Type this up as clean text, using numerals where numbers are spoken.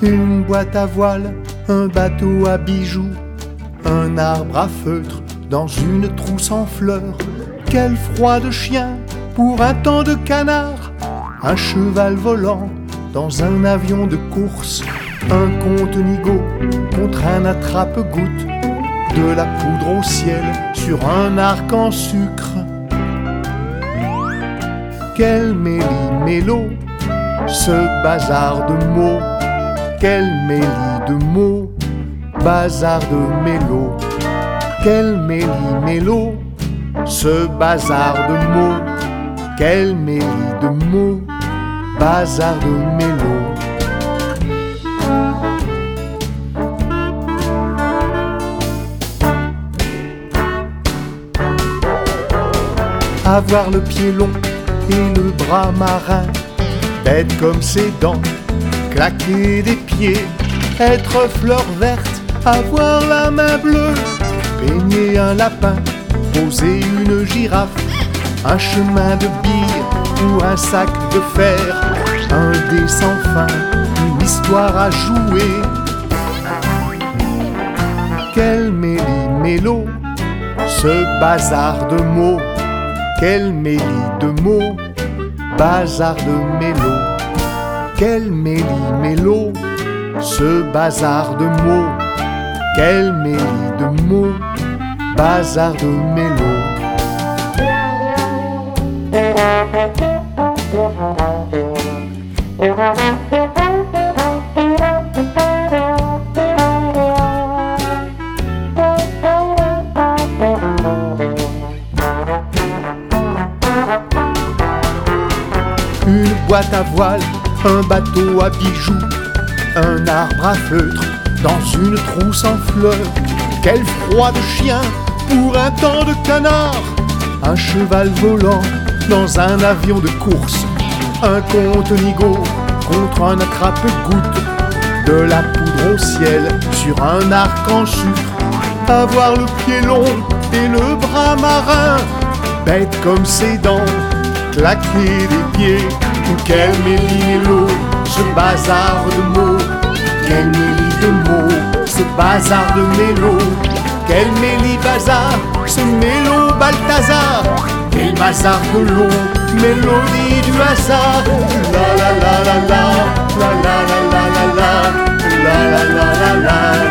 Une boîte à voile, un bateau à bijoux, un arbre à feutre dans une trousse en fleurs. Quel froid de chien pour un temps de canard, un cheval volant dans un avion de course, un conte nigaud contre un attrape-goutte, de la poudre au ciel sur un arc en sucre. Quel méli-mélo, ce bazar de mots, quel méli de mots, bazar de mélo. Quel méli-mélo, ce bazar de mots, quel méli de mots, bazar de mélo. Avoir le pied long et le bras marin, bête comme ses dents, claquer des pieds, être fleur verte, avoir la main bleue, peigner un lapin, poser une girafe, un chemin de billes ou un sac de fer, un dé sans fin, une histoire à jouer. Quel méli-mélo, ce bazar de mots, quel méli de mots, bazar de mélo. Quel méli-mélo, ce bazar de mots, quel méli de mots, bazar de mélo. Une boîte à voile, un bateau à bijoux, un arbre à feutre dans une trousse en fleurs. Quel froid de chien pour un temps de canard, un cheval volant dans un avion de course, un conte nigaud contre un attrape-goutte, de la poudre au ciel sur un arc en sucre. Avoir le pied long et le bras marin, bête comme ses dents, claquer des pieds. Quel méli-mélo, ce bazar de mots, quel méli de mots, ce bazar de mélo. Quel méli-bazar, ce mélo Balthazar, quel bazar de l'eau, mélodie du hasard. La la la la la, la la la la la la, la la la la la.